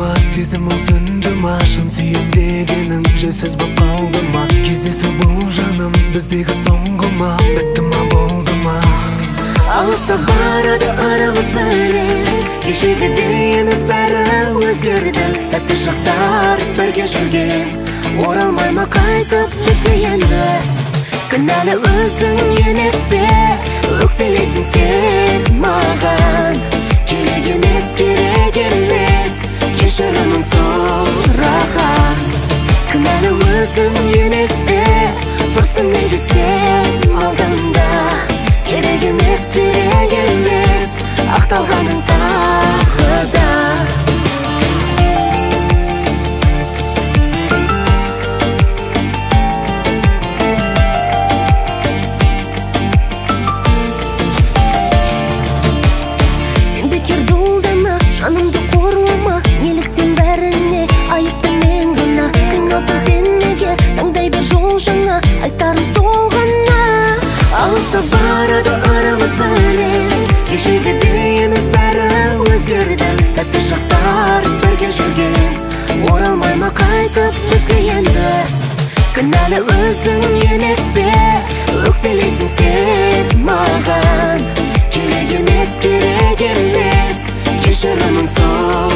ма, сезімің сүнді ма, шын сүйем дегенің жайсыз боп қалды ма? Кездесу бұл жаным біздегі соңғы ма, бітті ма, болды ма? Алыста барады арамыз бөлек, кешегідей емес бәрі өзгерді. Тәтті шақтар бірге жүрген, оралмай ма қайтып бізге енді? Кінәлі өзің емес пе, өкпелесің сен маған? Керек емес, керек емес, кешірімін сұраған. Кінәлі өзің емес пе, тұрсың неге сен алдымда? Керек емес, ақталғаның тағы да. Сен бекер долдана, жанымды қорлама, неліктен бәріне айыпты мен ғана? Қиналсың сен неге, таңдай бер жол жаңа, айтарым сол ғана. Алыста барады арамыз бөлек, кешегідей емес бәрі өзгерді. Тәтті шақтар бірге жүрген, оралмай ма қайтып бізге енді? Кінәлі өзің емес пе, өкпелесің сен маған? Керек емес, кешірімін сұраған.